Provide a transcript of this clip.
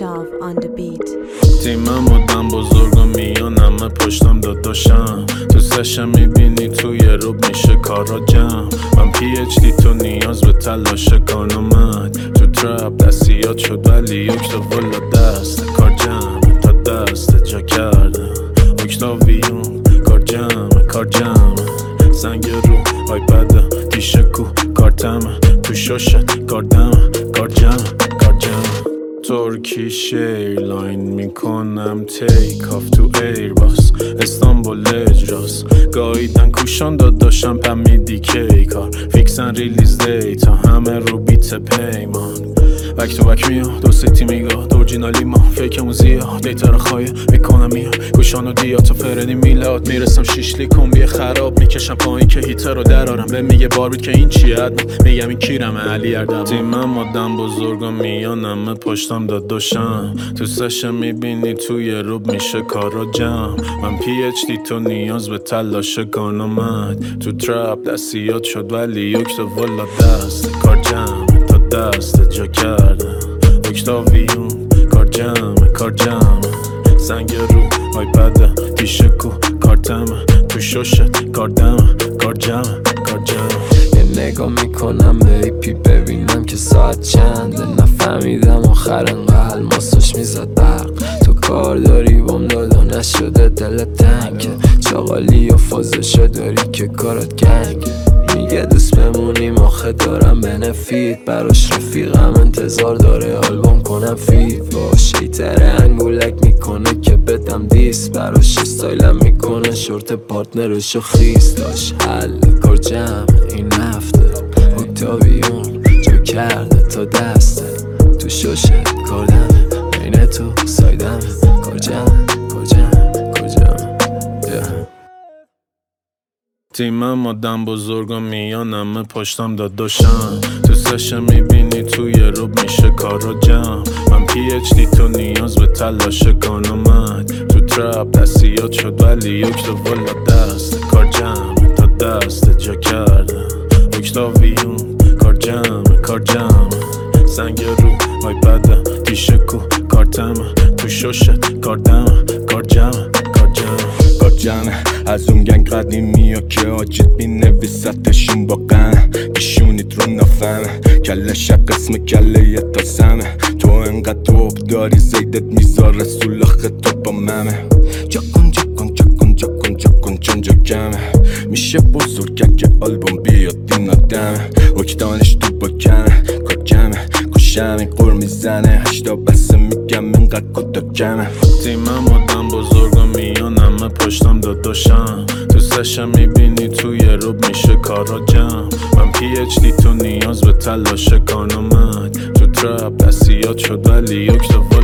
love on the beat. تیمم بودم بزرگ و میان همه پشتم داداشم. تو سشم میبینی توی روب میشه کارا جمع. من PhD تو نیاز به تلاش کارنامد. تو ترپ دستیات شد ولی یک تا والا دست کار جمع تا دست جا کردم. اکتاویون کار جمع زنگ رو آیپد تیشکو کارتمه تو شاشت کار جمع ترکیش ایرلاین میکنم تیک آف تو ایرباس استانبول اجراس گاییدن کوشان داداشم پمیدی کی کار فیکسن ریلیز دیتا همه رو بیت پیمان بک تو بک میاد دو سیتی میگاه اورجینالی ما فیکمون زیاد دیتا رو خواهی میکنم میاد گوشان و دیاتا فرنی میلاد میرسم شیشلی کمبی خراب میکشم پایین که هیتر رو درارم به میگه باربید که این چیه ادم میگم این کیرمه علی اردم تیمم آدم بزرگ و میانمه پشتم داداشم. تو سشم میبینی توی روب میشه کارا جمع. من PhD تو نیاز به تلاش کارنامد. تو ترپ دستیات شد ولی یک تا والا دست کار جمع تا دست جا کردم. اکتاویون کار جمع زنگ رو آیپد تیشکو کارتمه تو شاشت کار جمع یه نگاه میکنم به ایپی ببینم که ساعت چنده. نفهمیدم آخر انقدر الماساش میزد برق. تو کار داری بام داد و نشده دل تنگه. چاقالی و فازشو داری که کارت گنگ. میگه دوست بمونیم آخه دارم بنفید براش. رفیقم انتظار داره آلبوم کنم فید باش. شیطره انگولک میکنه که بدم دیست براش. استایلم میکنه شورت پارتنرشو خیس داشت. حل کار جمع این هفته اکتاویون جا کرده تا دسته تو شاشه کاردمه بین تو سایدمه کار جمع تیمم آدم بزرگ و میانمه پشتم داداشم. تو سشم میبینی توی روب میشه کارا جمع. من PhD تو نیاز به تلاش کارنامد. تو ترپ دستیات شد ولی یک تا والا دست کار جمع تا دست جا کردم. اکتاویون کار جمع زنگ رو آیپد تیشکو کارتمه تو شاشت کار جمع از اون گنگ قدیمی ها که آجیت می نویستشون با قن پیشونیت رو نفهمه کلش قسم کله یه تاسمه. تو انقدر توب داری زیدت میذاره سولاخ تو با ممه. جا کن چون جا کمه میشه بزرگ اگه آلبوم بیاد این آدمه. وکتانش تو با کمه کار جمعه کشم این قور میزنه 8 بسه میگم اینقدر کتا کمه. تیمم آدم بزرگ و میانمه پشتم داداشم. تو سشم میبینی توی روب میشه کارا جمع. من PhD تو نیاز به تلاش کارنامد. تو ترپ دستیات شد ولی یک تا